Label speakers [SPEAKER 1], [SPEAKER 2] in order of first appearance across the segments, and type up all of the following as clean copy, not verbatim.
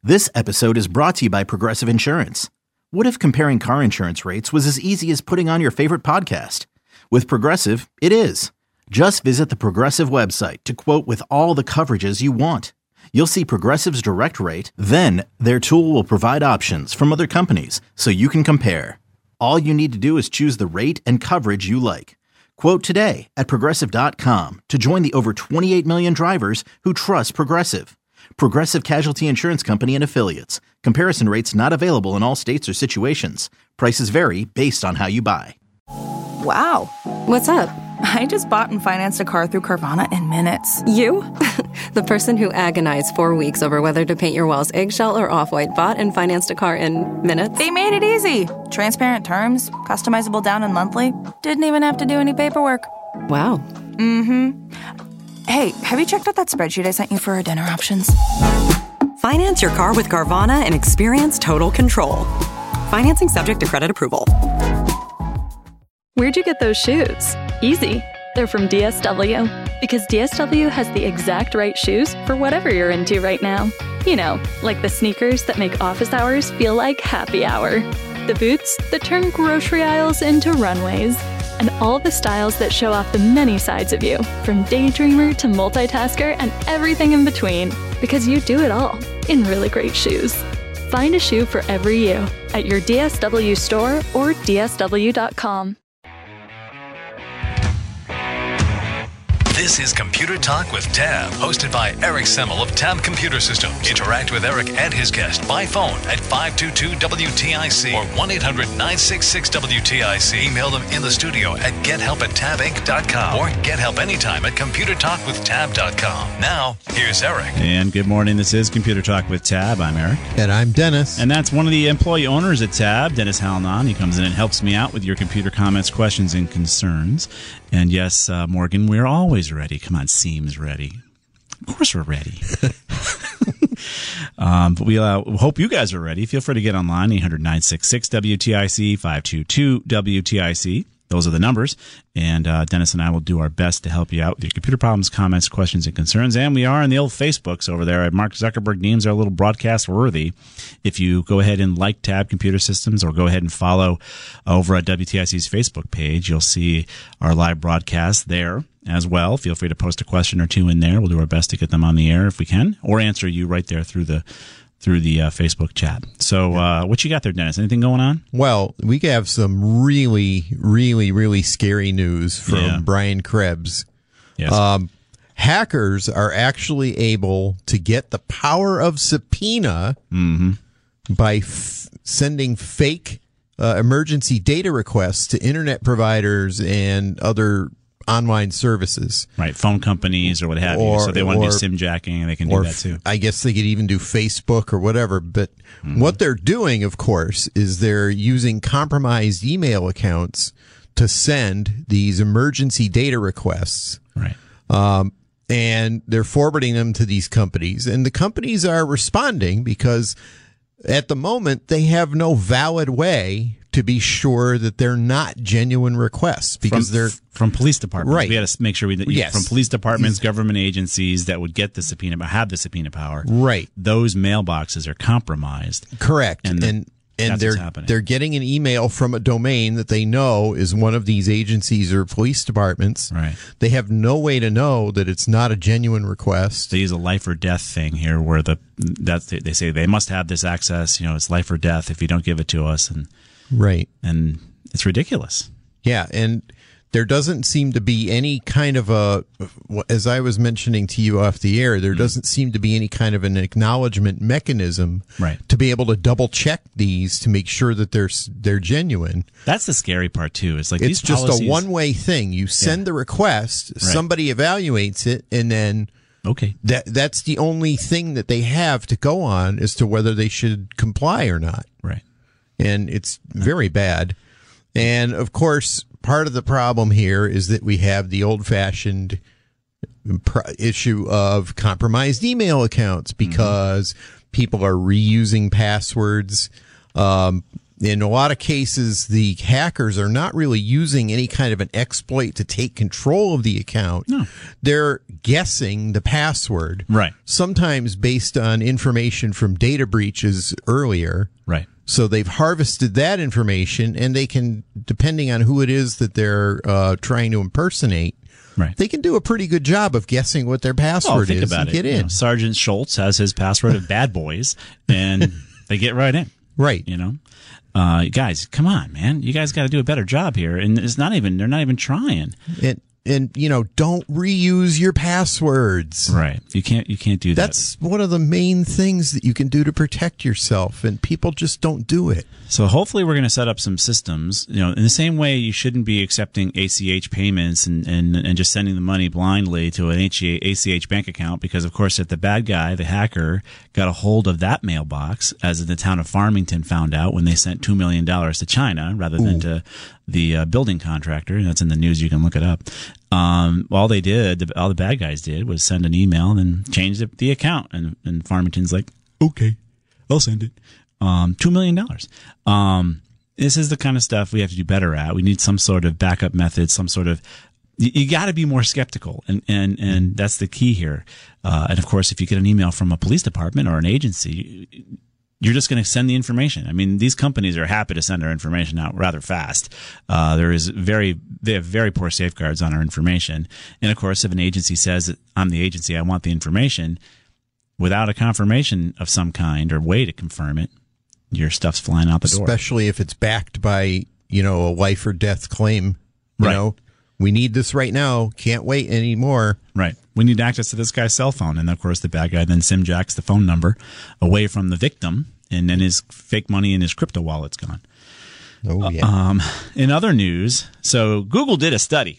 [SPEAKER 1] This episode is brought to you by Progressive Insurance. What if comparing car insurance rates was as easy as putting on your favorite podcast? With Progressive, it is. Just visit the Progressive website to quote with all the coverages you want. You'll see Progressive's direct rate, then their tool will provide options from other companies so you can compare. All you need to do is choose the rate and coverage you like. Quote today at Progressive.com to join the over 28 million drivers who trust Progressive. Progressive Casualty Insurance Company and Affiliates. Comparison rates not available in all states or situations. Prices vary based on how you buy.
[SPEAKER 2] Wow.
[SPEAKER 3] What's up?
[SPEAKER 2] I just bought and financed a car through Carvana in minutes.
[SPEAKER 3] You? The person who agonized 4 weeks over whether to paint your walls eggshell or off-white bought and financed a car in minutes?
[SPEAKER 2] They made it easy. Transparent terms, customizable down and monthly. Didn't even have to do any paperwork.
[SPEAKER 3] Wow.
[SPEAKER 2] Mm-hmm. Hey, have you checked out that spreadsheet I sent you for our dinner options?
[SPEAKER 4] Finance your car with Carvana and experience total control. Financing subject to credit approval.
[SPEAKER 5] Where'd you get those shoes? Easy. They're from DSW. Because DSW has the exact right shoes for whatever you're into right now. You know, like the sneakers that make office hours feel like happy hour. The boots that turn grocery aisles into runways. And all the styles that show off the many sides of you, from daydreamer to multitasker and everything in between. Because you do it all in really great shoes. Find a shoe for every you at your DSW store or DSW.com.
[SPEAKER 6] This is Computer Talk with Tab, hosted by Eric Semmel of Tab Computer Systems. Interact with Eric and his guest by phone at 522-WTIC or 1-800-966-WTIC. Email them in the studio at gethelp@tabinc.com or get help anytime at computertalkwithtab.com. Now, here's Eric.
[SPEAKER 7] And good morning. This is Computer Talk with Tab. I'm Eric.
[SPEAKER 8] And I'm Dennis.
[SPEAKER 7] And that's one of the employee owners at Tab, Dennis Halnan. He comes in and helps me out with your computer comments, questions, and concerns. And yes, Morgan, we're always ready. Come on, seems ready. Of course we're ready. But we hope you guys are ready. Feel free to get online, 800-966-WTIC, 522-WTIC. Those are the numbers. And Dennis and I will do our best to help you out with your computer problems, comments, questions, and concerns. And we are on the old Facebooks over there. Mark Zuckerberg names our little broadcast worthy. If you go ahead and like Tab Computer Systems or go ahead and follow over at WTIC's Facebook page, you'll see our live broadcast there as well. Feel free to post a question or two in there. We'll do our best to get them on the air if we can, or answer you right there through the Facebook chat. So what you got there, Dennis? Anything going on?
[SPEAKER 8] Well, we have some really, really, really scary news from Brian Krebs.
[SPEAKER 7] Yes.
[SPEAKER 8] Hackers are actually able to get the power of subpoena by sending fake emergency data requests to internet providers and other online services.
[SPEAKER 7] Right, phone companies or what have you. So they want to do SIM jacking, and they can do that too.
[SPEAKER 8] I guess they could even do Facebook or whatever. But what they're doing, of course, is they're using compromised email accounts to send these emergency data requests.
[SPEAKER 7] Right.
[SPEAKER 8] And they're forwarding them to these companies. And the companies are responding because at the moment they have no valid way to be sure that they're not genuine requests because they're
[SPEAKER 7] from police departments.
[SPEAKER 8] Right.
[SPEAKER 7] We got to make sure from police departments, government agencies that would get the subpoena, have the subpoena power.
[SPEAKER 8] Right.
[SPEAKER 7] Those mailboxes are compromised.
[SPEAKER 8] Correct. And they're getting an email from a domain that they know is one of these agencies or police departments.
[SPEAKER 7] Right.
[SPEAKER 8] They have no way to know that it's not a genuine request.
[SPEAKER 7] They use a life or death thing here where they say they must have this access. You know, it's life or death if you don't give it to us. And
[SPEAKER 8] right.
[SPEAKER 7] And it's ridiculous.
[SPEAKER 8] Yeah. And there doesn't seem to be any kind of as I was mentioning to you off the air, there doesn't seem to be any kind of an acknowledgement mechanism to be able to double check these to make sure that they're genuine.
[SPEAKER 7] That's the scary part too. It's like
[SPEAKER 8] it's just a one-way thing. You send the request, somebody evaluates it, and then that's the only thing that they have to go on as to whether they should comply or not.
[SPEAKER 7] Right.
[SPEAKER 8] And it's very bad. And of course, part of the problem here is that we have the old-fashioned issue of compromised email accounts because people are reusing passwords. in a lot of cases, the hackers are not really using any kind of an exploit to take control of the account.
[SPEAKER 7] No.
[SPEAKER 8] They're guessing the password.
[SPEAKER 7] Right.
[SPEAKER 8] Sometimes based on information from data breaches earlier.
[SPEAKER 7] Right.
[SPEAKER 8] So they've harvested that information, and they can, depending on who it is that they're trying to impersonate,
[SPEAKER 7] right,
[SPEAKER 8] they can do a pretty good job of guessing what their password
[SPEAKER 7] think
[SPEAKER 8] is
[SPEAKER 7] about
[SPEAKER 8] and
[SPEAKER 7] it.
[SPEAKER 8] get in.
[SPEAKER 7] Sergeant Schultz has his password of Bad Boys, and they get right in.
[SPEAKER 8] Right.
[SPEAKER 7] Guys, come on, man. You guys got to do a better job here. And they're not even trying.
[SPEAKER 8] And don't reuse your passwords.
[SPEAKER 7] Right. You can't do that.
[SPEAKER 8] That's one of the main things that you can do to protect yourself, and people just don't do it.
[SPEAKER 7] So hopefully we're going to set up some systems, in the same way you shouldn't be accepting ACH payments and just sending the money blindly to an ACH bank account, because of course if the bad guy, the hacker, got a hold of that mailbox, as the town of Farmington found out when they sent $2 million to China rather than to the building contractor, and that's in the news, you can look it up. All the bad guys did was send an email and then change the account, and Farmington's like, okay, I'll send it. $2 million. This is the kind of stuff we have to do better at. We need some sort of backup method, some sort of, you got to be more skeptical, and that's the key here. And of course, if you get an email from a police department or an agency, you're just going to send the information. I mean, these companies are happy to send our information out rather fast. They have very poor safeguards on our information. And of course, if an agency says, I'm the agency, I want the information, without a confirmation of some kind or way to confirm it, your stuff's flying out the door.
[SPEAKER 8] Especially if it's backed by, a life or death claim. We need this right now. Can't wait anymore.
[SPEAKER 7] Right. We need access to this guy's cell phone. And of course, the bad guy then SIM-jacks the phone number away from the victim, and then his fake money and his crypto wallet's gone.
[SPEAKER 8] Oh, yeah.
[SPEAKER 7] In other news, so Google did a study.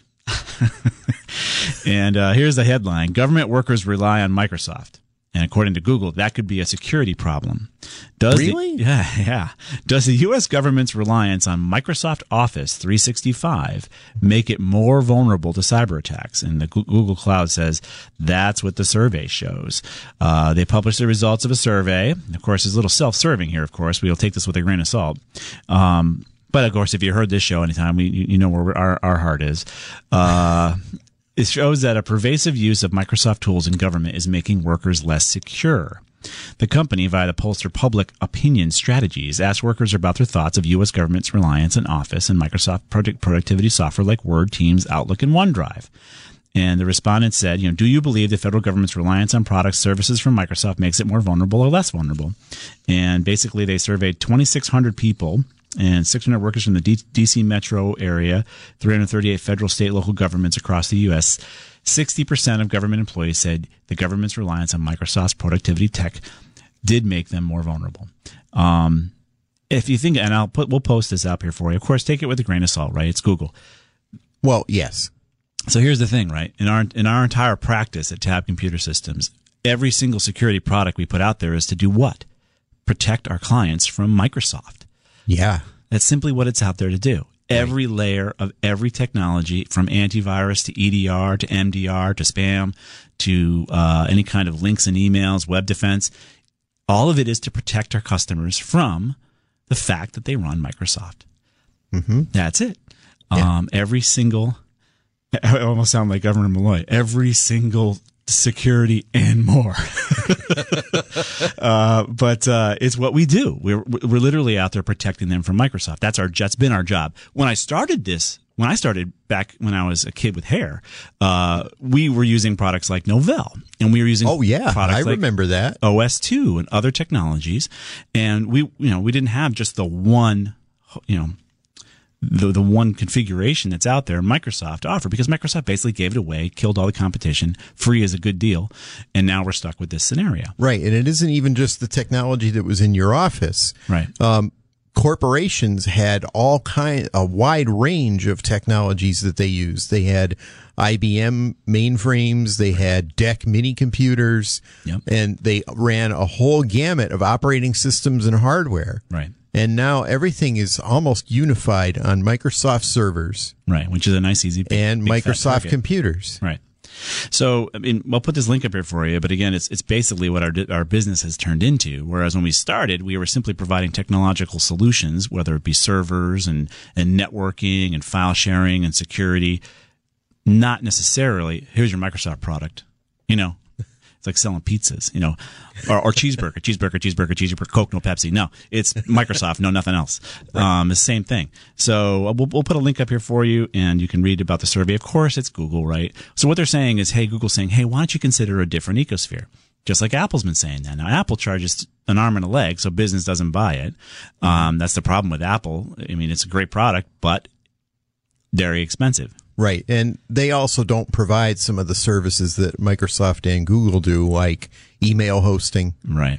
[SPEAKER 7] And here's the headline: Government workers rely on Microsoft. And according to Google, that could be a security problem.
[SPEAKER 8] Really?
[SPEAKER 7] Yeah. Does the U.S. government's reliance on Microsoft Office 365 make it more vulnerable to cyber attacks? And the Google Cloud says that's what the survey shows. They published the results of a survey. Of course, it's a little self-serving here, of course. We'll take this with a grain of salt. But of course, if you heard this show anytime, you know where our heart is. It shows that a pervasive use of Microsoft tools in government is making workers less secure. The company, via the pollster Public Opinion Strategies, asked workers about their thoughts of U.S. government's reliance on Office and Microsoft productivity software like Word, Teams, Outlook, and OneDrive. And the respondents said, do you believe the federal government's reliance on products, services from Microsoft makes it more vulnerable or less vulnerable? And basically, they surveyed 2,600 people and 600 workers from the D.C. metro area, 338 federal, state, local governments across the U.S. 60% of government employees said the government's reliance on Microsoft's productivity tech did make them more vulnerable. If you think, and we'll post this up here for you. Of course, take it with a grain of salt, right? It's Google.
[SPEAKER 8] Well, yes.
[SPEAKER 7] So here's the thing, right? In our entire practice at Tab Computer Systems, every single security product we put out there is to do what? Protect our clients from Microsoft.
[SPEAKER 8] Yeah.
[SPEAKER 7] That's simply what it's out there to do. Every layer of every technology, from antivirus to EDR to MDR to spam to any kind of links and emails, web defense, all of it is to protect our customers from the fact that they run Microsoft.
[SPEAKER 8] Mm-hmm.
[SPEAKER 7] That's it.
[SPEAKER 8] Yeah.
[SPEAKER 7] Every single, I almost sound like Governor Malloy, every single security and more. But it's what we do. We're literally out there protecting them from Microsoft. That's been our job. When I started back when I was a kid with hair, we were using products like Novell, and we were using
[SPEAKER 8] I remember that
[SPEAKER 7] OS2 and other technologies, and we didn't have just the one the one configuration that's out there Microsoft offered, because Microsoft basically gave it away, killed all the competition, free is a good deal, and now we're stuck with this scenario.
[SPEAKER 8] Right, and it isn't even just the technology that was in your office.
[SPEAKER 7] Right.
[SPEAKER 8] Corporations had a wide range of technologies that they used. They had IBM mainframes, they had DEC mini computers, and they ran a whole gamut of operating systems and hardware.
[SPEAKER 7] Right.
[SPEAKER 8] And now everything is almost unified on Microsoft servers.
[SPEAKER 7] Right, which is a nice, easy,
[SPEAKER 8] and Microsoft computers.
[SPEAKER 7] Right. So, I mean, I'll put this link up here for you, but again, it's basically what our business has turned into. Whereas when we started, we were simply providing technological solutions, whether it be servers and networking and file sharing and security. Not necessarily, here's your Microsoft product. It's like selling pizzas, or cheeseburger, Coke, no Pepsi. No, it's Microsoft, no nothing else. Right. The same thing. So we'll put a link up here for you, and you can read about the survey. Of course, it's Google, right? So what they're saying is, Google's saying, why don't you consider a different ecosphere? Just like Apple's been saying that. Now, Apple charges an arm and a leg, so business doesn't buy it. That's the problem with Apple. I mean, it's a great product, but very expensive.
[SPEAKER 8] Right. And they also don't provide some of the services that Microsoft and Google do, like email hosting.
[SPEAKER 7] Right.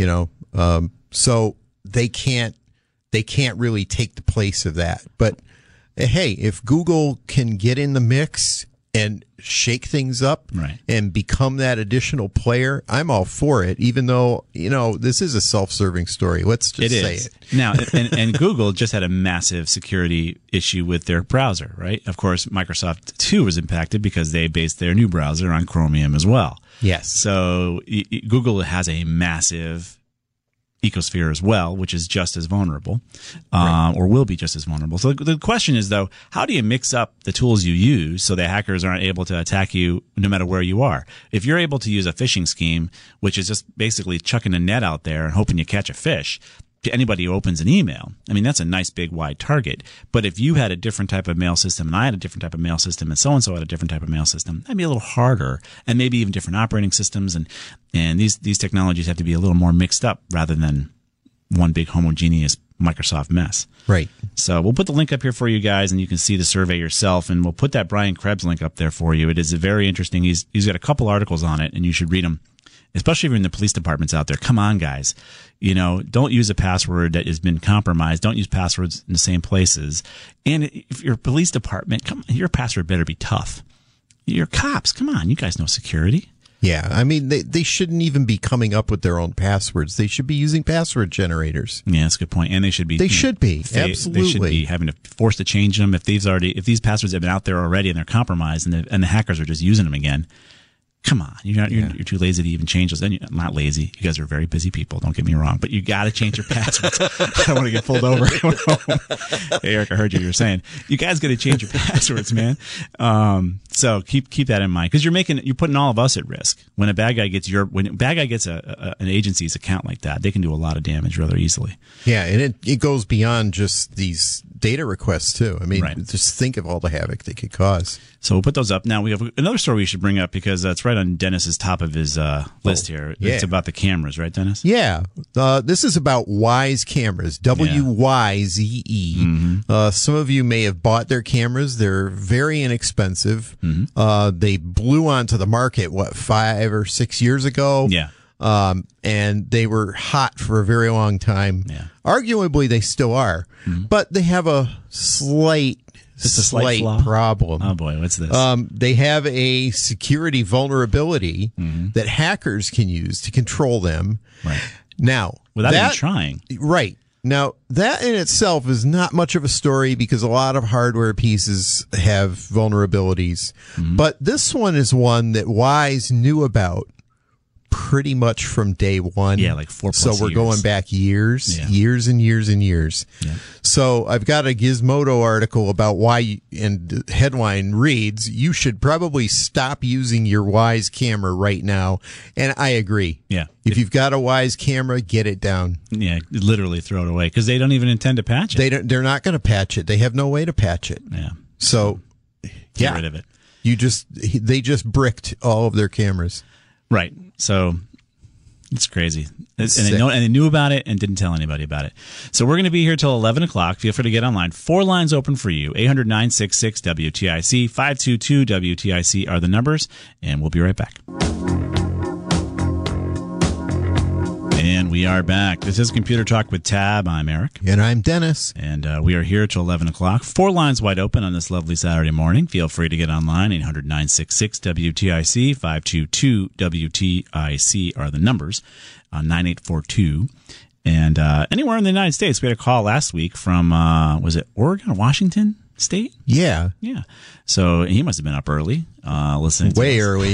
[SPEAKER 8] So they can't really take the place of that. But hey, if Google can get in the mix and shake things up and become that additional player, I'm all for it, even though, this is a self-serving story. Let's just say it.
[SPEAKER 7] Now, and Google just had a massive security issue with their browser, right? Of course, Microsoft, too, was impacted because they based their new browser on Chromium as well.
[SPEAKER 8] Yes.
[SPEAKER 7] So Google has a massive ecosphere as well, which is just as vulnerable, or will be just as vulnerable. So the question is, though, how do you mix up the tools you use so that hackers aren't able to attack you no matter where you are? If you're able to use a phishing scheme, which is just basically chucking a net out there and hoping you catch a fish, to anybody who opens an email, I mean, that's a nice big wide target. But if you had a different type of mail system and I had a different type of mail system and so-and-so had a different type of mail system, that'd be a little harder, and maybe even different operating systems. And these technologies have to be a little more mixed up rather than one big homogeneous Microsoft mess.
[SPEAKER 8] Right.
[SPEAKER 7] So we'll put the link up here for you guys, and you can see the survey yourself, and we'll put that Brian Krebs link up there for you. It is very interesting. He's got a couple articles on it, and you should read them. Especially if you're in the police departments out there. Come on, guys. Don't use a password that has been compromised. Don't use passwords in the same places. And if you're a police department, your password better be tough. You're cops. Come on. You guys know security.
[SPEAKER 8] Yeah. I mean, they shouldn't even be coming up with their own passwords. They should be using password generators.
[SPEAKER 7] Yeah, that's a good point. And they should be.
[SPEAKER 8] Absolutely.
[SPEAKER 7] They should be having to force to change them if these passwords have been out there already and they're compromised and the hackers are just using them again. Come on, you're too lazy to even change those. And you're not lazy. You guys are very busy people. Don't get me wrong, but you got to change your passwords. I don't want to get pulled over. Hey, Eric, I heard you were saying you guys got to change your passwords, man. So keep that in mind because you're putting all of us at risk. When a bad guy gets an agency's account like that, they can do a lot of damage rather easily.
[SPEAKER 8] Yeah, and it goes beyond just these data requests too. I mean, just think of all the havoc they could cause.
[SPEAKER 7] So we'll put those up. Now we have another story we should bring up because it's right on Dennis's top of his list here.
[SPEAKER 8] Yeah.
[SPEAKER 7] It's about the cameras, right, Dennis?
[SPEAKER 8] Yeah. This is about Wyze cameras, WYZE.
[SPEAKER 7] Mm-hmm.
[SPEAKER 8] Some of you may have bought their cameras. They're very inexpensive.
[SPEAKER 7] Mm-hmm.
[SPEAKER 8] They blew onto the market, 5 or 6 years ago?
[SPEAKER 7] Yeah.
[SPEAKER 8] And they were hot for a very long time.
[SPEAKER 7] Yeah.
[SPEAKER 8] Arguably, they still are. Mm-hmm. But they have a slight problem.
[SPEAKER 7] Oh boy, what's this?
[SPEAKER 8] They have a security vulnerability that hackers can use to control them.
[SPEAKER 7] Right.
[SPEAKER 8] Now,
[SPEAKER 7] without even trying.
[SPEAKER 8] Right. Now, that in itself is not much of a story because a lot of hardware pieces have vulnerabilities. Mm-hmm. But this one is one that Wyze knew about pretty much from day one.
[SPEAKER 7] Yeah, like 4+
[SPEAKER 8] So we're
[SPEAKER 7] years.
[SPEAKER 8] Going back years and years and years.
[SPEAKER 7] Yeah.
[SPEAKER 8] So I've got a Gizmodo article about why, and the headline reads, you should probably stop using your Wyze camera right now. And I agree.
[SPEAKER 7] Yeah.
[SPEAKER 8] If you've got a Wyze camera, get it down.
[SPEAKER 7] Yeah, literally throw it away because they don't even intend to patch it.
[SPEAKER 8] They're not going to patch it. They have no way to patch it.
[SPEAKER 7] Yeah.
[SPEAKER 8] So
[SPEAKER 7] get rid of it.
[SPEAKER 8] They just bricked all of their cameras.
[SPEAKER 7] Right. So it's crazy. And they knew about it and didn't tell anybody about it. So we're going to be here till 11 o'clock. Feel free to get online. 4 lines open for you. 800-966-WTIC. 522-WTIC are the numbers. And we'll be right back. And we are back. This is Computer Talk with Tab. I'm Eric.
[SPEAKER 8] And I'm Dennis.
[SPEAKER 7] And we are here till 11 o'clock. 4 lines wide open on this lovely Saturday morning. Feel free to get online. 800-966-WTIC. 522-WTIC are the numbers. 9842. And anywhere in the United States. We had a call last week from, was it Oregon or Washington? State?
[SPEAKER 8] Yeah.
[SPEAKER 7] Yeah. So he must have been up early, listening to
[SPEAKER 8] Way
[SPEAKER 7] us.
[SPEAKER 8] early.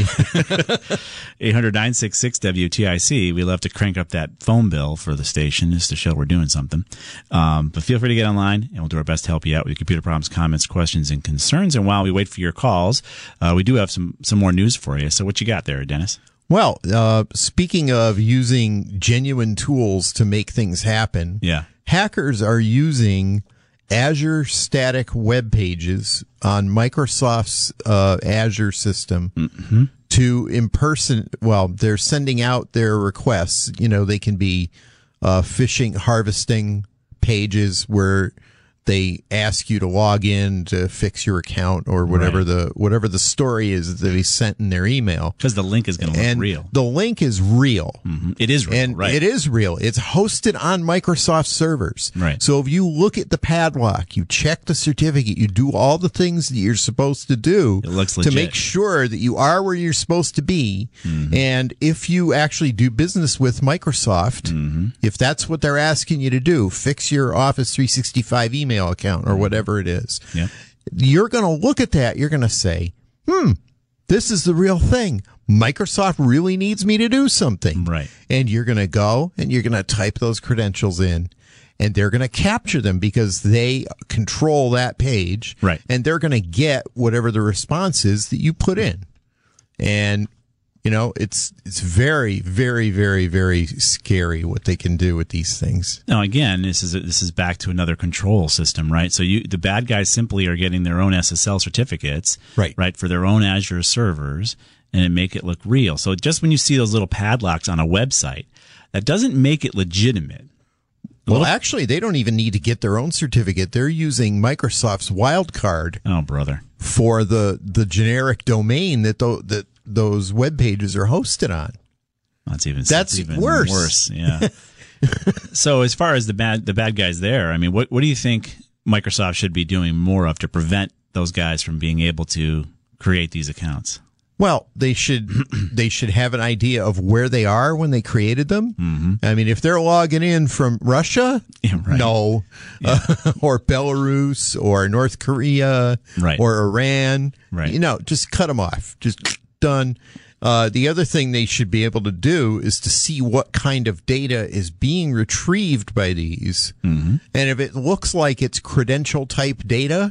[SPEAKER 7] 800-966-WTIC. We love to crank up that phone bill for the station just to show we're doing something. But feel free to get online, and we'll do our best to help you out with your computer problems, comments, questions, and concerns. And while we wait for your calls, we do have some more news for you. So what you got there, Dennis?
[SPEAKER 8] Well, speaking of using genuine tools to make things happen, hackers are using Azure static web pages on Microsoft's Azure system to impersonate. Well, they're sending out their requests. They can be phishing, harvesting pages where they ask you to log in to fix your account or whatever the story is that they sent in their email.
[SPEAKER 7] Because the link is going to look real.
[SPEAKER 8] The link is real.
[SPEAKER 7] Mm-hmm. It is real,
[SPEAKER 8] and it is real. It's hosted on Microsoft servers.
[SPEAKER 7] Right.
[SPEAKER 8] So if you look at the padlock, you check the certificate, you do all the things that you're supposed to do
[SPEAKER 7] it looks
[SPEAKER 8] to
[SPEAKER 7] legit.
[SPEAKER 8] make sure that you are where you're supposed to be. Mm-hmm. And if you actually do business with Microsoft, if that's what they're asking you to do, fix your Office 365 email account or whatever it is.
[SPEAKER 7] Yep.
[SPEAKER 8] You're going to look at that. You're going to say, this is the real thing. Microsoft really needs me to do something.
[SPEAKER 7] Right.
[SPEAKER 8] And you're going to go and you're going to type those credentials in and they're going to capture them because they control that page.
[SPEAKER 7] Right.
[SPEAKER 8] And they're going to get whatever the response is that you put in. And it's very, very, very, very scary what they can do with these things.
[SPEAKER 7] Now, again, this is back to another control system, right? So the bad guys simply are getting their own SSL certificates, right, for their own Azure servers, and make it look real. So just when you see those little padlocks on a website, that doesn't make it legitimate.
[SPEAKER 8] Well, actually, they don't even need to get their own certificate. They're using Microsoft's wildcard.
[SPEAKER 7] Oh, brother!
[SPEAKER 8] For the generic domain that those web pages are hosted on.
[SPEAKER 7] That's even
[SPEAKER 8] worse.
[SPEAKER 7] Yeah. So as far as the bad guys there, I mean, what do you think Microsoft should be doing more of to prevent those guys from being able to create these accounts?
[SPEAKER 8] Well, they should have an idea of where they are when they created them. Mm-hmm. I mean, if they're logging in from Russia, no, or Belarus or North Korea, or Iran, just cut them off. Just done. The other thing they should be able to do is to see what kind of data is being retrieved by these. Mm-hmm. And if it looks like it's credential type data,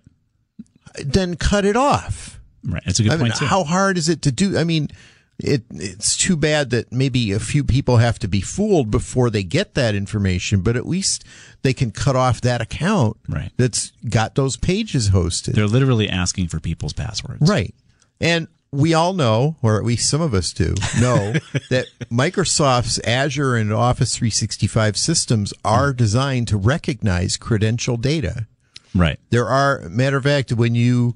[SPEAKER 8] then cut it off.
[SPEAKER 7] Right. That's a good point, too.
[SPEAKER 8] How hard is it to do? I mean, it's too bad that maybe a few people have to be fooled before they get that information, but at least they can cut off that account that's got those pages hosted.
[SPEAKER 7] They're literally asking for people's passwords.
[SPEAKER 8] Right. And we all know, or at least some of us do, know that Microsoft's Azure and Office 365 systems are designed to recognize credential data.
[SPEAKER 7] Right.
[SPEAKER 8] There are, matter of fact, when you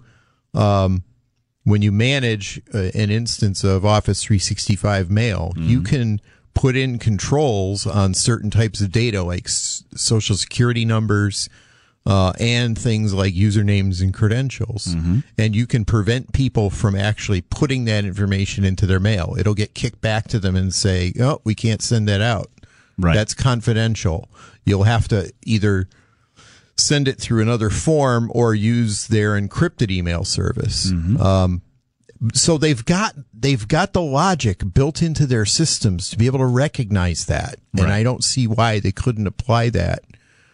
[SPEAKER 8] manage an instance of Office 365 mail, you can put in controls on certain types of data like social security numbers, and things like usernames and credentials. Mm-hmm. And you can prevent people from actually putting that information into their mail. It'll get kicked back to them and say, oh, we can't send that out.
[SPEAKER 7] Right.
[SPEAKER 8] That's confidential. You'll have to either send it through another form or use their encrypted email service. Mm-hmm. So they've got the logic built into their systems to be able to recognize that. And I don't see why they couldn't apply that.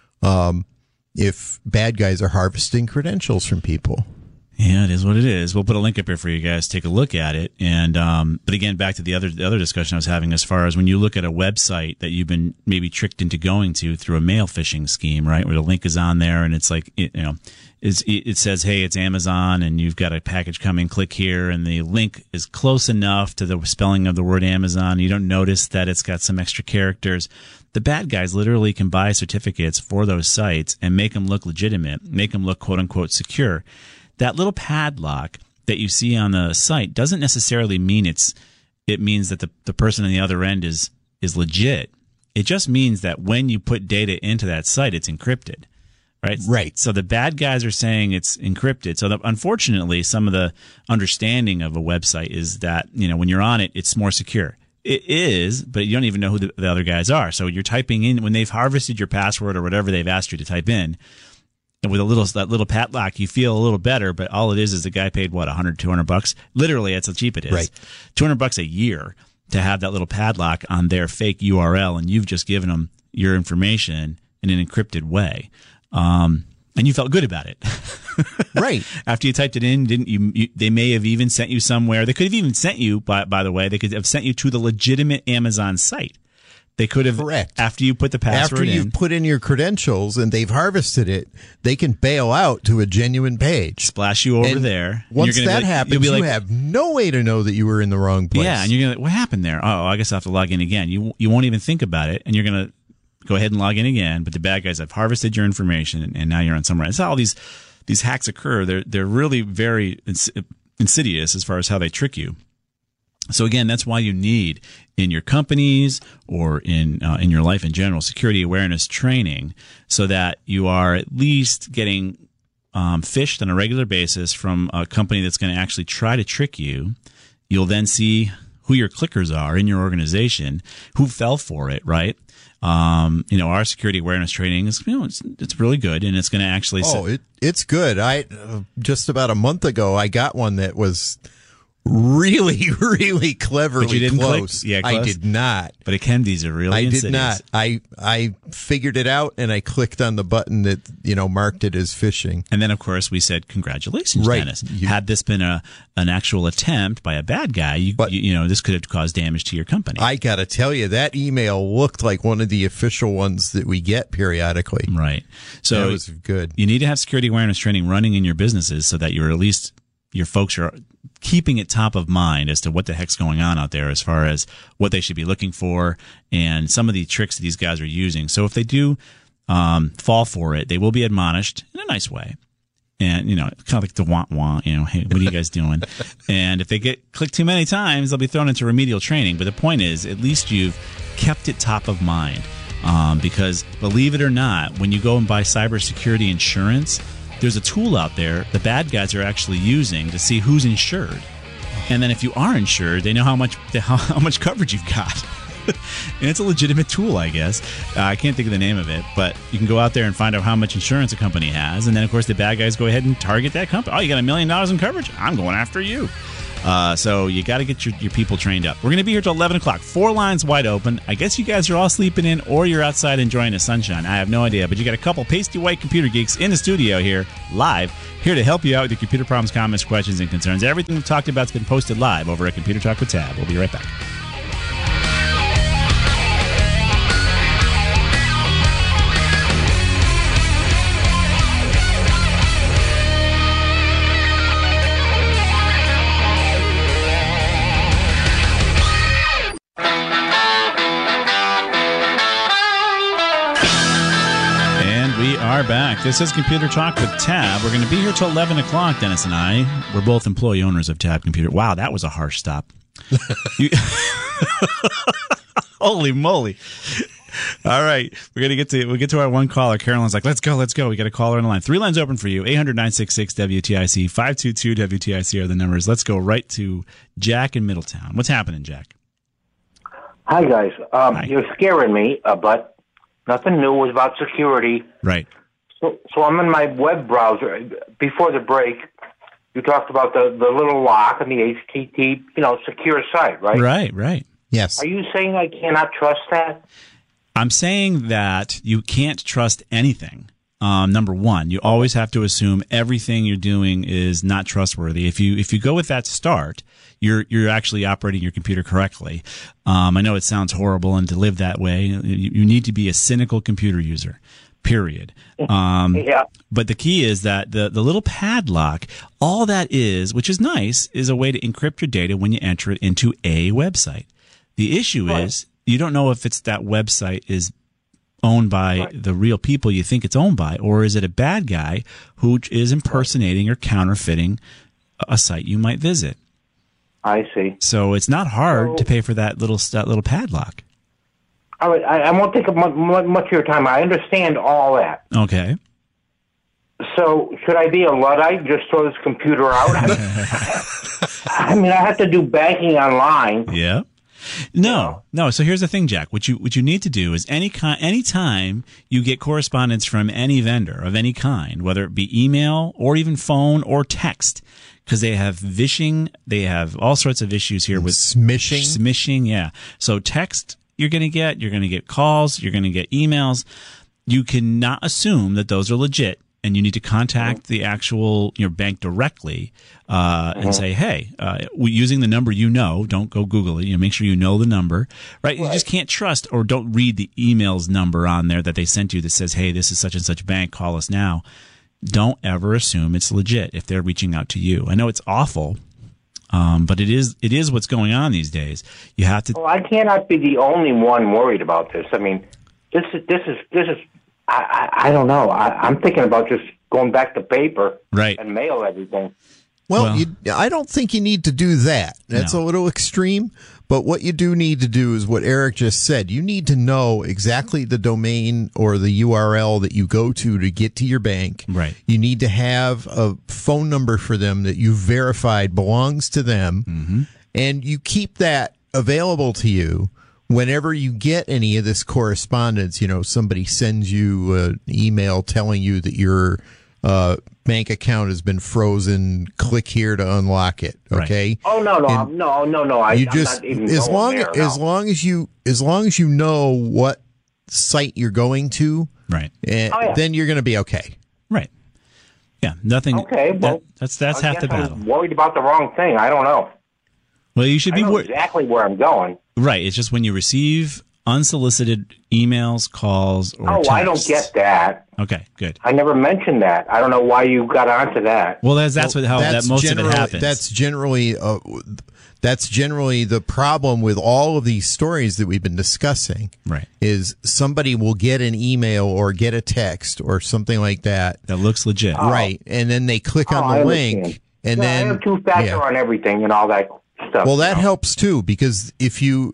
[SPEAKER 8] If bad guys are harvesting credentials from people.
[SPEAKER 7] Yeah, it is what it is. We'll put a link up here for you guys to take a look at it. And but again, back to the other discussion I was having as far as when you look at a website that you've been maybe tricked into going to through a mail phishing scheme, right, where the link is on there and it's like, it says, hey, it's Amazon and you've got a package coming, click here, and the link is close enough to the spelling of the word Amazon. You don't notice that it's got some extra characters. The bad guys literally can buy certificates for those sites and make them look legitimate, make them look quote unquote secure. That little padlock that you see on the site doesn't necessarily mean it means that the person on the other end is legit. It just means that when you put data into that site, it's encrypted. Right. So the bad guys are saying it's encrypted. So unfortunately, some of the understanding of a website is that, when you're on it, it's more secure. It is, but you don't even know who the other guys are. So you're typing in, when they've harvested your password or whatever they've asked you to type in, And with that little padlock, you feel a little better, but all it is the guy paid what, $100, $200? Literally, that's how cheap it is.
[SPEAKER 8] Right.
[SPEAKER 7] $200 a year to have that little padlock on their fake URL, and you've just given them your information in an encrypted way. And you felt good about it.
[SPEAKER 8] Right.
[SPEAKER 7] After you typed it in, didn't you? They may have even sent you somewhere. They could have even sent you, by the way, they could have sent you to the legitimate Amazon site. They could have,
[SPEAKER 8] correct.
[SPEAKER 7] After you put the password
[SPEAKER 8] After you've put in your credentials and they've harvested it, they can bail out to a genuine page.
[SPEAKER 7] Splash you over
[SPEAKER 8] and
[SPEAKER 7] there.
[SPEAKER 8] Once that happens, you have no way to know that you were in the wrong place.
[SPEAKER 7] Yeah, and you're going to, what happened there? Oh, I guess I have to log in again. You won't even think about it, and you're going to go ahead and log in again, but the bad guys have harvested your information, and now you're on somewhere. That's how all these hacks occur. They're really very insidious as far as how they trick you. So again, that's why you need in your companies or in your life in general security awareness training, so that you are at least getting phished on a regular basis from a company that's going to actually try to trick you. You'll then see who your clickers are in your organization, who fell for it, right? Our security awareness training is, it's really good, and it's going to actually.
[SPEAKER 8] It's good. I just about a month ago, I got one that was really, really cleverly
[SPEAKER 7] but you didn't
[SPEAKER 8] close.
[SPEAKER 7] Click? Yeah,
[SPEAKER 8] close. I did not.
[SPEAKER 7] But it can be really insidious.
[SPEAKER 8] I did not. I figured it out, and I clicked on the button that marked it as phishing.
[SPEAKER 7] And then, of course, we said, "Congratulations,
[SPEAKER 8] right.
[SPEAKER 7] Dennis." Had this been an actual attempt by a bad guy, this could have caused damage to your company.
[SPEAKER 8] I got to tell you, that email looked like one of the official ones that we get periodically.
[SPEAKER 7] Right. So
[SPEAKER 8] that was good.
[SPEAKER 7] You need to have security awareness training running in your businesses so that you're at least your folks are keeping it top of mind as to what the heck's going on out there as far as what they should be looking for and some of the tricks that these guys are using. So if they do fall for it, they will be admonished in a nice way. And, kind of like the wah-wah, hey, what are you guys doing? And if they get clicked too many times, they'll be thrown into remedial training. But the point is, at least you've kept it top of mind. Because believe it or not, when you go and buy cybersecurity insurance, there's a tool out there the bad guys are actually using to see who's insured. And then if you are insured, they know how much coverage you've got. And it's a legitimate tool, I guess. I can't think of the name of it, but you can go out there and find out how much insurance a company has. And then, of course, the bad guys go ahead and target that company. Oh, you got $1 million in coverage? I'm going after you. So you got to get your people trained up. We're going to be here till 11 o'clock. 4 lines wide open. I guess you guys are all sleeping in or you're outside enjoying the sunshine. I have no idea. But you got a couple pasty white computer geeks in the studio here, live, here to help you out with your computer problems, comments, questions, and concerns. Everything we've talked about has been posted live over at Computer Talk with Tab. We'll be right back. We are back. This is Computer Talk with Tab. We're going to be here till 11 o'clock, Dennis and I. We're both employee owners of Tab Computer. Wow, that was a harsh stop. Holy moly. All right. We'll get to our one caller. Carolyn's like, let's go. We got a caller on the line. 3 lines open for you. 800-966-WTIC, 522-WTIC are the numbers. Let's go right to Jack in Middletown. What's happening, Jack?
[SPEAKER 9] Hi, guys.
[SPEAKER 7] Hi.
[SPEAKER 9] You're scaring me, but nothing new was about security.
[SPEAKER 7] Right.
[SPEAKER 9] So I'm in my web browser. Before the break, you talked about the little lock and the HTTP, secure site, right?
[SPEAKER 7] Right.
[SPEAKER 8] Yes.
[SPEAKER 9] Are you saying I cannot trust that?
[SPEAKER 7] I'm saying that you can't trust anything. Number one, you always have to assume everything you're doing is not trustworthy. If you go with that start, you're actually operating your computer correctly. I know it sounds horrible, and to live that way, you need to be a cynical computer user. Period.
[SPEAKER 9] Yeah.
[SPEAKER 7] But the key is that the little padlock, all that is, which is nice, is a way to encrypt your data when you enter it into a website. The issue is you don't know if it's that website is owned by the real people you think it's owned by, or is it a bad guy who is impersonating or counterfeiting a site you might visit.
[SPEAKER 9] I see.
[SPEAKER 7] So it's not hard to pay for that little padlock.
[SPEAKER 9] All right, I won't take up much of your time. I understand all that.
[SPEAKER 7] Okay.
[SPEAKER 9] So should I be a Luddite, just throw this computer out? I mean, I have to do banking online.
[SPEAKER 7] Yeah. No. So here's the thing, Jack. What you need to do is anytime you get correspondence from any vendor of any kind, whether it be email or even phone or text, because they have vishing, they have all sorts of issues here with smishing. Yeah. So text you're going to get calls, you're going to get emails. You cannot assume that those are legit. And you need to contact the actual your bank directly and say, hey, using the number don't go Google it. Make sure you know the number, right? You just can't trust or don't read the email's number on there that they sent you that says, hey, this is such and such bank, call us now. Don't ever assume it's legit if they're reaching out to you. I know it's awful, but it is what's going on these days. You have to.
[SPEAKER 9] Well, I cannot be the only one worried about this. I mean, this is. I don't know. I'm thinking about just going back to paper and mail everything.
[SPEAKER 8] Well, I don't think you need to do that. That's a little extreme. But what you do need to do is what Eric just said. You need to know exactly the domain or the URL that you go to get to your bank.
[SPEAKER 7] Right.
[SPEAKER 8] You need to have a phone number for them that you verified belongs to them. Mm-hmm. And you keep that available to you. Whenever you get any of this correspondence, somebody sends you an email telling you that your bank account has been frozen. Click here to unlock it. Okay.
[SPEAKER 9] Right. Oh no. I'm not even
[SPEAKER 8] as long as you know what site you're going to,
[SPEAKER 7] right?
[SPEAKER 8] Then you're going to be okay.
[SPEAKER 7] Right. Yeah. Nothing.
[SPEAKER 9] Okay. Well,
[SPEAKER 7] that's half the battle.
[SPEAKER 9] I'm worried about the wrong thing. I don't know.
[SPEAKER 7] Well, you should be
[SPEAKER 9] exactly where I'm going.
[SPEAKER 7] Right. It's just when you receive unsolicited emails, calls, or texts.
[SPEAKER 9] I don't get that.
[SPEAKER 7] Okay, good.
[SPEAKER 9] I never mentioned that. I don't know why you got onto that.
[SPEAKER 7] Well, that's most of it happens.
[SPEAKER 8] That's generally the problem with all of these stories that we've been discussing.
[SPEAKER 7] Right.
[SPEAKER 8] Is somebody will get an email or get a text or something like that
[SPEAKER 7] looks legit.
[SPEAKER 8] Right. And then they click on the link and then
[SPEAKER 9] I have two-factor on everything and all that stuff.
[SPEAKER 8] Well, that helps too, because if you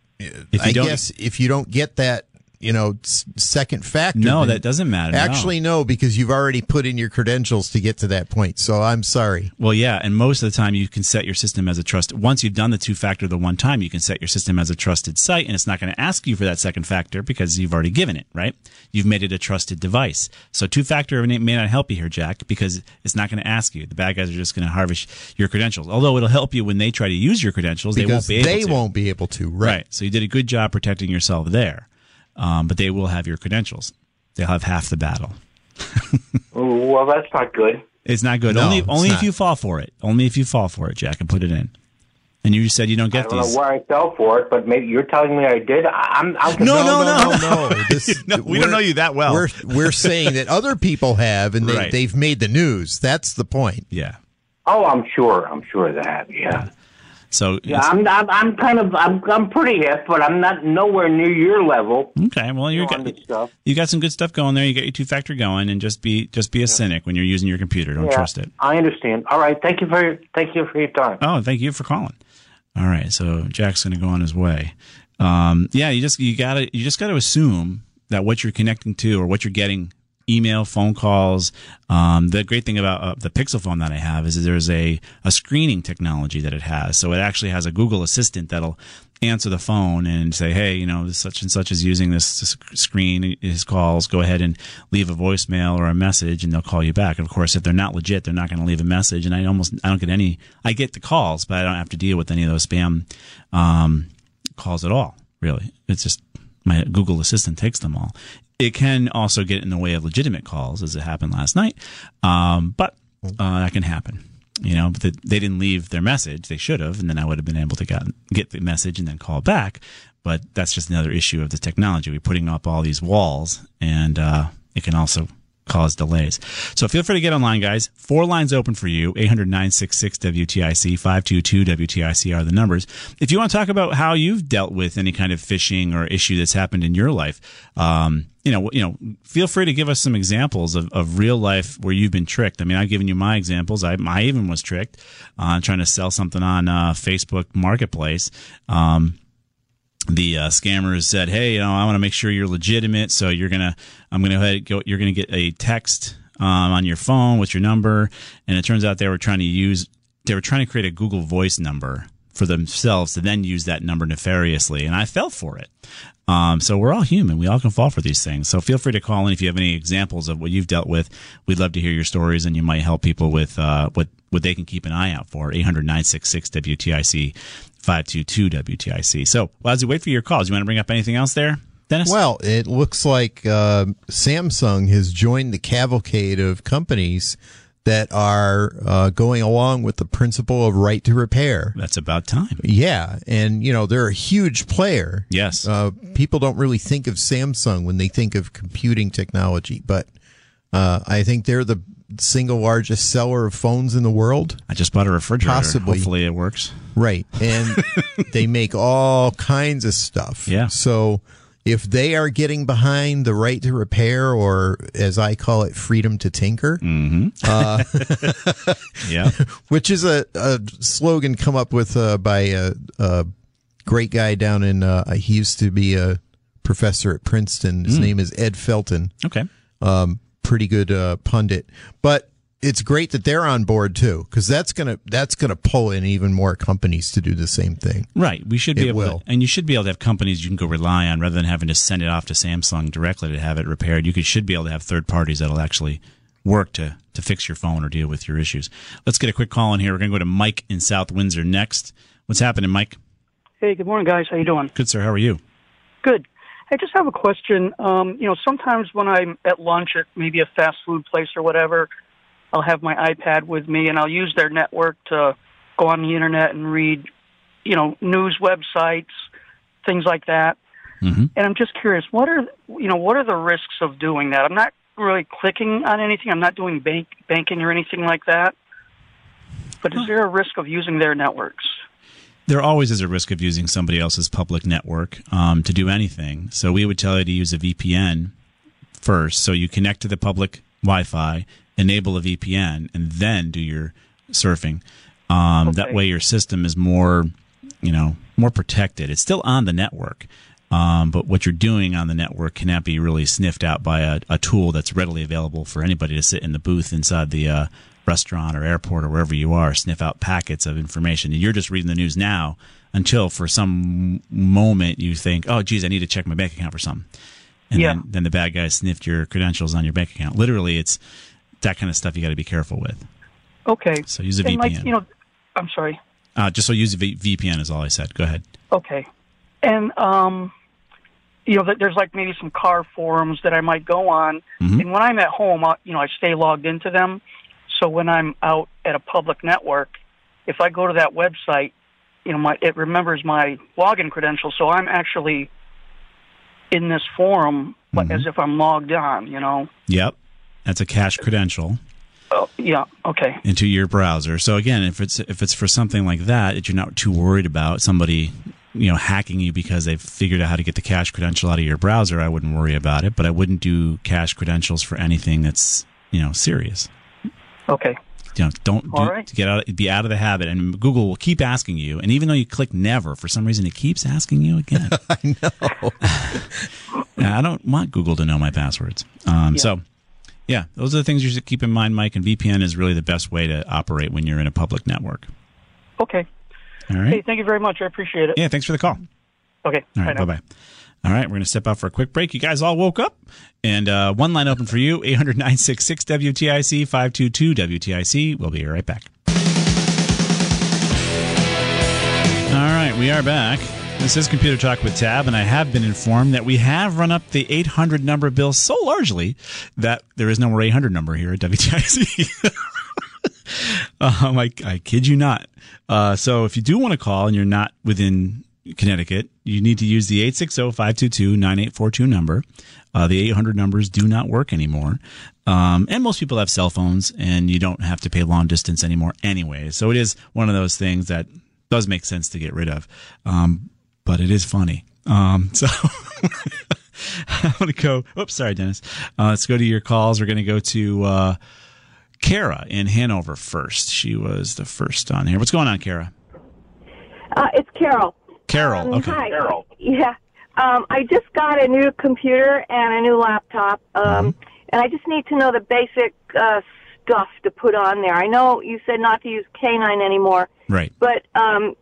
[SPEAKER 8] don't get that, second factor.
[SPEAKER 7] No, that doesn't matter.
[SPEAKER 8] Actually, no, because you've already put in your credentials to get to that point. So I'm sorry.
[SPEAKER 7] Well, yeah, and most of the time you can set your system as a trust. Once you've done the two-factor the one time, you can set your system as a trusted site, and it's not going to ask you for that second factor because you've already given it, right? You've made it a trusted device. So two-factor may not help you here, Jack, because it's not going to ask you. The bad guys are just going to harvest your credentials. Although it'll help you when they try to use your credentials,
[SPEAKER 8] because
[SPEAKER 7] they won't be able
[SPEAKER 8] to.
[SPEAKER 7] Right. So you did a good job protecting yourself there. But they will have your credentials. They'll have half the battle.
[SPEAKER 9] Well, that's not good.
[SPEAKER 7] It's not good.
[SPEAKER 8] No,
[SPEAKER 7] only if you fall for it. Only if you fall for it, Jack, and put it in. And you said you don't get these.
[SPEAKER 9] I don't know where I fell for it, but maybe you're telling me I did.
[SPEAKER 7] No. We don't know you that well.
[SPEAKER 8] We're saying that other people have, and they've made the news. That's the point.
[SPEAKER 7] Yeah.
[SPEAKER 9] Oh, I'm sure they have. Yeah.
[SPEAKER 7] So
[SPEAKER 9] I'm pretty hip, but I'm not nowhere near your level.
[SPEAKER 7] Okay, well you got some good stuff going there. You got your two-factor going, and just be a cynic when you're using your computer. Don't trust it.
[SPEAKER 9] I understand. All right, thank you for your time.
[SPEAKER 7] Oh, thank you for calling. All right, so Jack's going to go on his way. You just got to assume that what you're connecting to or what you're getting. Email, phone calls. The great thing about the Pixel phone that I have is that there's a screening technology that it has. So it actually has a Google Assistant that'll answer the phone and say, hey, such and such is using this screen his calls. Go ahead and leave a voicemail or a message, and they'll call you back. And of course, if they're not legit, they're not going to leave a message. And I don't get any. I get the calls, but I don't have to deal with any of those spam calls at all. Really, it's just my Google Assistant takes them all. It can also get in the way of legitimate calls, as it happened last night. But that can happen, but they didn't leave their message. They should have, and then I would have been able to get the message and then call back. But that's just another issue of the technology. We're putting up all these walls, and it can also cause delays. So feel free to get online, guys. 4 lines open for you. 800-966-WTIC, 522-WTIC are the numbers. If you want to talk about how you've dealt with any kind of phishing or issue that's happened in your life, feel free to give us some examples of real life where you've been tricked. I mean, I've given you my examples. I even was tricked trying to sell something on Facebook Marketplace. The scammers said, "Hey, I want to make sure you're legitimate, so you're gonna get a text on your phone with your number." And it turns out they were trying to create a Google Voice number for themselves to then use that number nefariously. And I fell for it. So we're all human. We all can fall for these things. So feel free to call in if you have any examples of what you've dealt with. We'd love to hear your stories, and you might help people with what they can keep an eye out for. 800-966-WTIC, 522-WTIC. So as we wait for your calls, you want to bring up anything else there, Dennis?
[SPEAKER 8] Well, it looks like Samsung has joined the cavalcade of companies that are going along with the principle of right to repair.
[SPEAKER 7] That's about time.
[SPEAKER 8] Yeah, and they're a huge player.
[SPEAKER 7] Yes.
[SPEAKER 8] People don't really think of Samsung when they think of computing technology, but I think they're the single largest seller of phones in the world.
[SPEAKER 7] I just bought a refrigerator.
[SPEAKER 8] Possibly.
[SPEAKER 7] Hopefully it works.
[SPEAKER 8] Right, and they make all kinds of stuff.
[SPEAKER 7] Yeah.
[SPEAKER 8] So if they are getting behind the right to repair, or as I call it, freedom to tinker,
[SPEAKER 7] yeah,
[SPEAKER 8] which is a slogan come up with by a great guy down in, he used to be a professor at Princeton. His name is Ed Felton.
[SPEAKER 7] Okay.
[SPEAKER 8] Pretty good pundit. But it's great that they're on board too, because that's gonna pull in even more companies to do the same thing.
[SPEAKER 7] Right. We should be able to, and you should be able to have companies you can go rely on rather than having to send it off to Samsung directly to have it repaired. You should be able to have third parties that'll actually work to fix your phone or deal with your issues. Let's get a quick call in here. We're going to go to Mike in South Windsor next. What's happening, Mike?
[SPEAKER 10] Hey, good morning, guys. How you doing?
[SPEAKER 7] Good, sir. How are you?
[SPEAKER 10] Good. I just have a question. Sometimes when I'm at lunch at maybe a fast food place or whatever, I'll have my iPad with me, and I'll use their network to go on the internet and read, news websites, things like that. Mm-hmm. And I'm just curious, what are the risks of doing that? I'm not really clicking on anything. I'm not doing banking or anything like that. But is there a risk of using their networks?
[SPEAKER 7] There always is a risk of using somebody else's public network to do anything. So we would tell you to use a VPN first. So you connect to the public Wi-Fi, enable a VPN, and then do your surfing. Okay. That way your system is more protected. It's still on the network, but what you're doing on the network cannot be really sniffed out by a tool that's readily available for anybody to sit in the booth inside the restaurant or airport or wherever you are, sniff out packets of information. And you're just reading the news now until for some moment you think, oh, geez, I need to check my bank account for something. And then the bad guys sniffed your credentials on your bank account. Literally, it's that kind of stuff you got to be careful with.
[SPEAKER 10] Okay.
[SPEAKER 7] So use a VPN.
[SPEAKER 10] I'm sorry.
[SPEAKER 7] Just so use a VPN is all I said. Go ahead.
[SPEAKER 10] Okay. And, there's like maybe some car forums that I might go on. Mm-hmm. And when I'm at home, I stay logged into them. So when I'm out at a public network, if I go to that website, it remembers my login credentials. So I'm actually in this forum, but as if I'm logged on,
[SPEAKER 7] Yep. That's a cache credential.
[SPEAKER 10] Oh, yeah. Okay.
[SPEAKER 7] Into your browser. So again, if it's for something like that you're not too worried about somebody, hacking you because they've figured out how to get the cache credential out of your browser, I wouldn't worry about it. But I wouldn't do cache credentials for anything that's, serious.
[SPEAKER 10] Okay.
[SPEAKER 7] Be out of the habit, and Google will keep asking you. And even though you click never, for some reason it keeps asking you again.
[SPEAKER 8] I know.
[SPEAKER 7] I don't want Google to know my passwords. So, yeah, those are the things you should keep in mind, Mike. And VPN is really the best way to operate when you're in a public network.
[SPEAKER 10] Okay.
[SPEAKER 7] All right.
[SPEAKER 10] Hey, thank you very much. I appreciate it.
[SPEAKER 7] Yeah, thanks for the call.
[SPEAKER 10] Okay.
[SPEAKER 7] All right. Bye bye. All right, we're going to step out for a quick break. You guys all woke up, and one line open for you, 800-966-WTIC, 522-WTIC. We'll be right back. All right, we are back. This is Computer Talk with Tab, and I have been informed that we have run up the 800 number bill so largely that there is no more 800 number here at WTIC. I kid you not. So if you do want to call and you're not within Connecticut, you need to use the 860-522-9842 number. The 800 numbers do not work anymore. And most people have cell phones, and you don't have to pay long distance anymore anyway. So it is one of those things that does make sense to get rid of. But it is funny. So I'm going to go. Oops, sorry, Dennis. Let's go to your calls. We're going to go to Kara in Hanover first. She was the first on here. What's going on, Kara?
[SPEAKER 11] It's Carol.
[SPEAKER 7] Carol, okay.
[SPEAKER 11] Hi. Carol. Yeah. I just got a new computer and a new laptop, and I just need to know the basic stuff to put on there. I know you said not to use K9 anymore.
[SPEAKER 7] Right.
[SPEAKER 11] But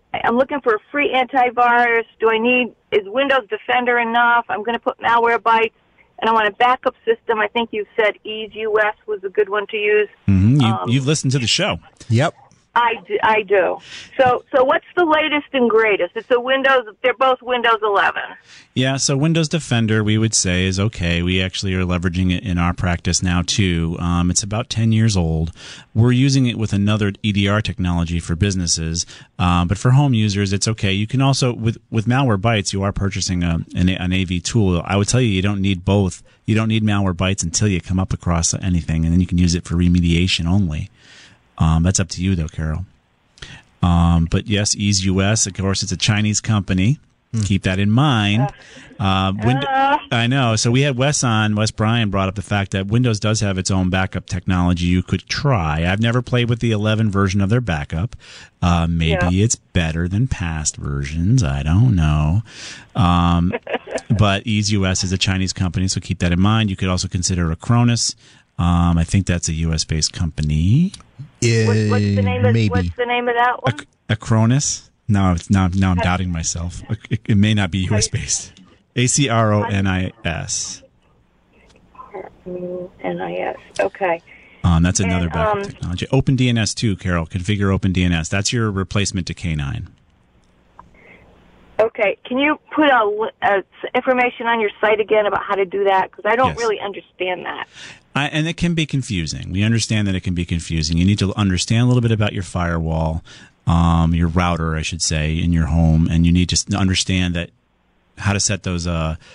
[SPEAKER 11] I'm looking for a free antivirus. Is Windows Defender enough? I'm going to put Malwarebytes, and I want a backup system. I think you said EaseUS was a good one to use.
[SPEAKER 7] Mm-hmm. You've listened to the show.
[SPEAKER 8] Yep.
[SPEAKER 11] I do. So what's the latest and greatest? They're both Windows 11.
[SPEAKER 7] Yeah, so Windows Defender, we would say, is okay. We actually are leveraging it in our practice now, too. It's about 10 years old. We're using it with another EDR technology for businesses, but for home users, it's okay. You can also, with Malwarebytes, you are purchasing an AV tool. I would tell you don't need both. You don't need Malwarebytes until you come up across anything, and then you can use it for remediation only. That's up to you, though, Carol. But yes, EaseUS, of course, it's a Chinese company. Keep that in mind. I know. So we had Wes Bryan brought up the fact that Windows does have its own backup technology you could try. I've never played with the 11 version of their backup. Maybe it's better than past versions. I don't know. But EaseUS is a Chinese company, so keep that in mind. You could also consider Acronis. I think that's a U.S.-based company.
[SPEAKER 11] What's the name of that one?
[SPEAKER 7] Acronis? No, I'm doubting myself. It may not be U.S.-based. Acronis.
[SPEAKER 11] NIS. Okay.
[SPEAKER 7] That's another backup technology. OpenDNS too, Carol. Configure OpenDNS. That's your replacement to K9.
[SPEAKER 11] Okay. Can you put information on your site again about how to do that? Because I don't really understand that.
[SPEAKER 7] And it can be confusing. We understand that it can be confusing. You need to understand a little bit about your firewall, your router, I should say, in your home, and you need to understand that how to set those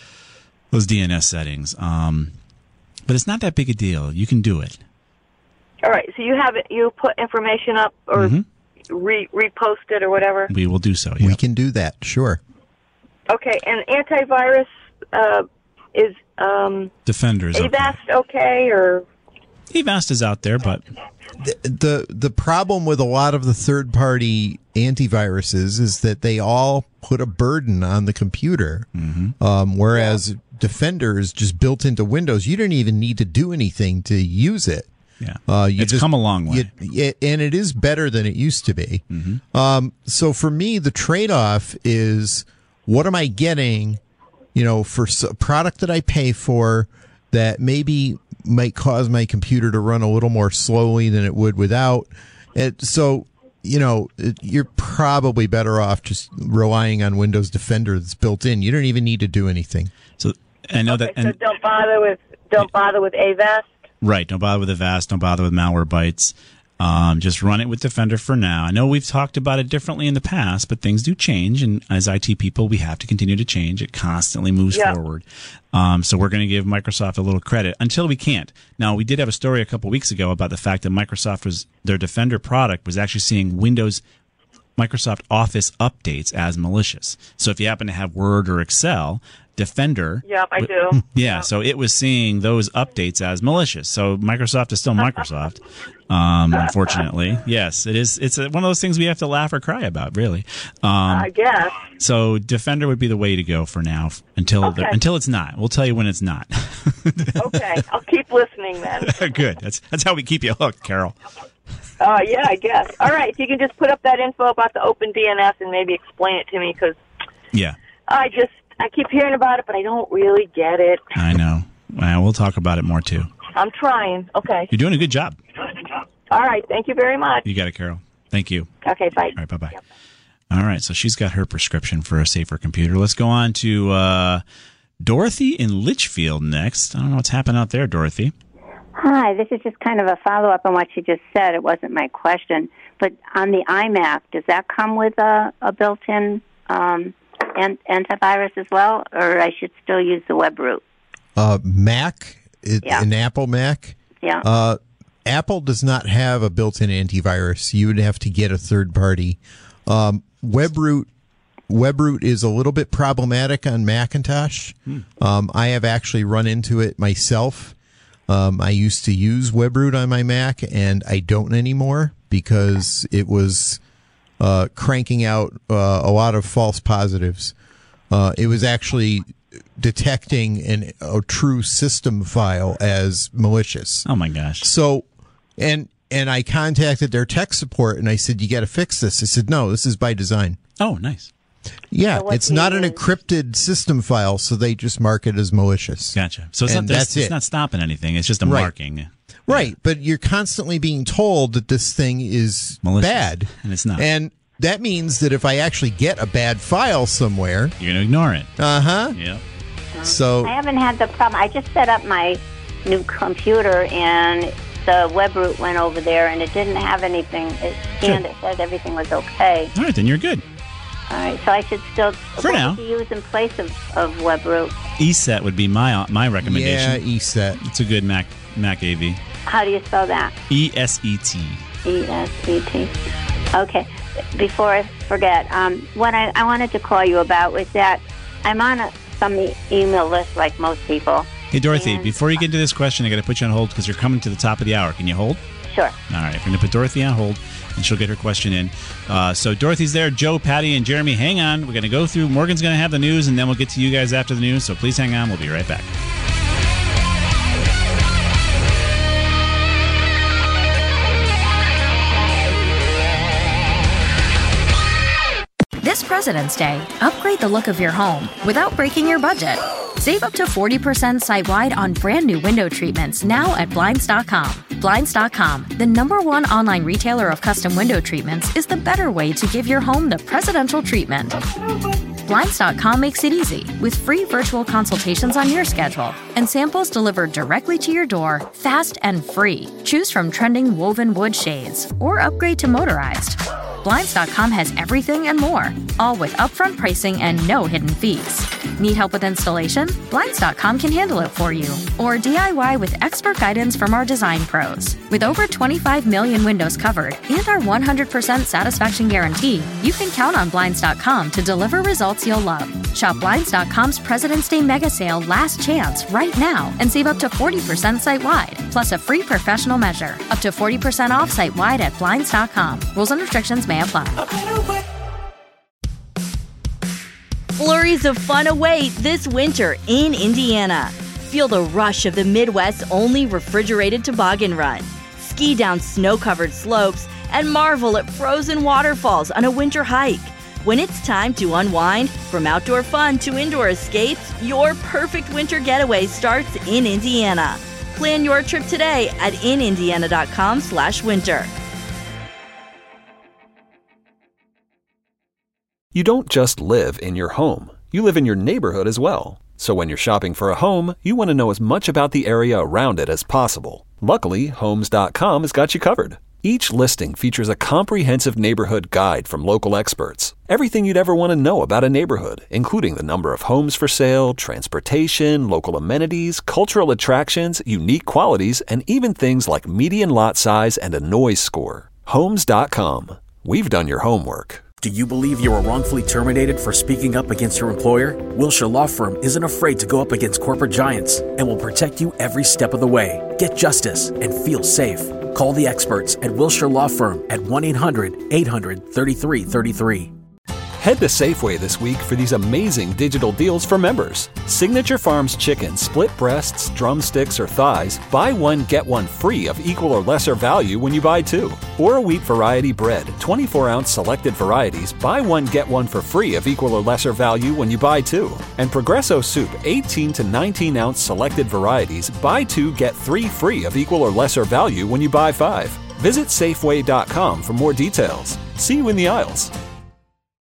[SPEAKER 7] DNS settings. But it's not that big a deal. You can do it.
[SPEAKER 11] All right. So you put information up or repost it or whatever?
[SPEAKER 7] We will do so. Yep.
[SPEAKER 8] We can do that. Sure.
[SPEAKER 11] Okay. And antivirus is
[SPEAKER 7] Defender's
[SPEAKER 11] Avast okay or
[SPEAKER 7] Avast is out there, but
[SPEAKER 8] the problem with a lot of the third-party antiviruses is that they all put a burden on the computer, whereas Defender is just built into Windows. You don't even need to do anything to use it.
[SPEAKER 7] Yeah, it's come a long way,
[SPEAKER 8] and it is better than it used to be. So for me, the trade-off is, what am I getting? For a product that I pay for that maybe might cause my computer to run a little more slowly than it would without. So, you're probably better off just relying on Windows Defender that's built in. You don't even need to do anything.
[SPEAKER 7] So I know that. And,
[SPEAKER 11] so don't bother with Avast.
[SPEAKER 7] Right. Don't bother with Avast. Don't bother with Malwarebytes. Just run it with Defender for now. I know we've talked about it differently in the past, but things do change, and as IT people, we have to continue to change. It constantly moves forward. So we're going to give Microsoft a little credit until we can't. Now, we did have a story a couple weeks ago about the fact that their Defender product was actually seeing Microsoft Office updates as malicious. So if you happen to have Word or Excel, Defender.
[SPEAKER 11] Yep, I do.
[SPEAKER 7] Yeah, so it was seeing those updates as malicious. So Microsoft is still Microsoft, unfortunately. Yes, it is. It's one of those things we have to laugh or cry about, really.
[SPEAKER 11] I guess.
[SPEAKER 7] So Defender would be the way to go for now until it's not. We'll tell you when it's not.
[SPEAKER 11] Okay, I'll keep listening then.
[SPEAKER 7] Good. That's how we keep you hooked, Carol.
[SPEAKER 11] Yeah, I guess. All right, if you can just put up that info about the OpenDNS and maybe explain it to me, because I keep hearing about it, but I don't really get it.
[SPEAKER 7] I know. We'll talk about it more, too.
[SPEAKER 11] I'm trying. Okay.
[SPEAKER 7] You're doing a good job.
[SPEAKER 11] All right. Thank you very much.
[SPEAKER 7] You got it, Carol. Thank you.
[SPEAKER 11] Okay, bye.
[SPEAKER 7] All right, bye-bye. Yep. All right, so she's got her prescription for a safer computer. Let's go on to Dorothy in Litchfield next. I don't know what's happening out there, Dorothy.
[SPEAKER 12] Hi, this is just kind of a follow-up on what you just said. It wasn't my question. But on the iMac, does that come with a built-in antivirus as well, or I should still use the web root?
[SPEAKER 8] Mac, an Apple Mac?
[SPEAKER 12] Yeah.
[SPEAKER 8] Apple does not have a built-in antivirus. You would have to get a third-party. WebRoot is a little bit problematic on Macintosh. I have actually run into it myself. I used to use WebRoot on my Mac, and I don't anymore because it was cranking out a lot of false positives. It was actually detecting a true system file as malicious.
[SPEAKER 7] Oh my gosh!
[SPEAKER 8] So, and I contacted their tech support and I said, "You got to fix this." I said, "No, this is by design."
[SPEAKER 7] Oh, nice.
[SPEAKER 8] Yeah, it's not an encrypted system file, so they just mark it as malicious.
[SPEAKER 7] Gotcha. So it's not stopping anything. It's just a marking.
[SPEAKER 8] Right, but you're constantly being told that this thing is
[SPEAKER 7] malicious,
[SPEAKER 8] bad.
[SPEAKER 7] And it's not.
[SPEAKER 8] And that means that if I actually get a bad file somewhere...
[SPEAKER 7] You're going to ignore it.
[SPEAKER 8] Uh-huh.
[SPEAKER 7] Yep.
[SPEAKER 8] So
[SPEAKER 12] I haven't had the problem. I just set up my new computer, and the web root went over there, and it didn't have anything. It scanned, it said everything was okay.
[SPEAKER 7] All right, then you're good.
[SPEAKER 12] All right, so I should still...
[SPEAKER 7] For now.
[SPEAKER 12] What would you use in place of WebRoot?
[SPEAKER 7] ESET would be my recommendation.
[SPEAKER 8] Yeah, ESET.
[SPEAKER 7] It's a good Mac AV.
[SPEAKER 12] How do you spell that?
[SPEAKER 7] ESET.
[SPEAKER 12] ESET. Okay. Before I forget, what I wanted to call you about was that I'm on some email list like most people.
[SPEAKER 7] Hey, Dorothy, before you get to this question, I got to put you on hold because you're coming to the top of the hour. Can you hold?
[SPEAKER 12] Sure.
[SPEAKER 7] All right, we're going to put Dorothy on hold, and she'll get her question in. So Dorothy's there, Joe, Patty, and Jeremy. Hang on. We're going to go through. Morgan's going to have the news, and then we'll get to you guys after the news. So please hang on. We'll be right back.
[SPEAKER 13] This President's Day, upgrade the look of your home without breaking your budget. Save up to 40% site-wide on brand new window treatments now at Blinds.com. Blinds.com, the #1 online retailer of custom window treatments, is the better way to give your home the presidential treatment. Blinds.com makes it easy with free virtual consultations on your schedule and samples delivered directly to your door, fast and free. Choose from trending woven wood shades or upgrade to motorized. Blinds.com has everything and more, all with upfront pricing and no hidden fees. Need help with installation? Blinds.com can handle it for you. Or DIY with expert guidance from our design pros. With over 25 million windows covered and our 100% satisfaction guarantee, you can count on Blinds.com to deliver results you'll love. Shop Blinds.com's President's Day Mega Sale Last Chance right now and save up to 40% site-wide, plus a free professional measure. Up to 40% off site-wide at Blinds.com. Rules and restrictions may apply.
[SPEAKER 14] Flurries of fun await this winter in Indiana. Feel the rush of the Midwest's only refrigerated toboggan run. Ski down snow-covered slopes and marvel at frozen waterfalls on a winter hike. When it's time to unwind, from outdoor fun to indoor escapes, your perfect winter getaway starts in Indiana. Plan your trip today at inindiana.com/winter.
[SPEAKER 15] You don't just live in your home. You live in your neighborhood as well. So when you're shopping for a home, you want to know as much about the area around it as possible. Luckily, Homes.com has got you covered. Each listing features a comprehensive neighborhood guide from local experts. Everything you'd ever want to know about a neighborhood, including the number of homes for sale, transportation, local amenities, cultural attractions, unique qualities, and even things like median lot size and a noise score. Homes.com. We've done your homework.
[SPEAKER 16] Do you believe you were wrongfully terminated for speaking up against your employer? Wilshire Law Firm isn't afraid to go up against corporate giants and will protect you every step of the way. Get justice and feel safe. Call the experts at Wilshire Law Firm at 1-800-800-3333.
[SPEAKER 15] Head to Safeway this week for these amazing digital deals for members. Signature Farms chicken, split breasts, drumsticks, or thighs, buy one, get one free of equal or lesser value when you buy two. Or a wheat variety bread, 24-ounce selected varieties, buy one, get one for free of equal or lesser value when you buy two. And Progresso soup, 18 to 19-ounce selected varieties, buy two, get three free of equal or lesser value when you buy five. Visit Safeway.com for more details. See you in the aisles.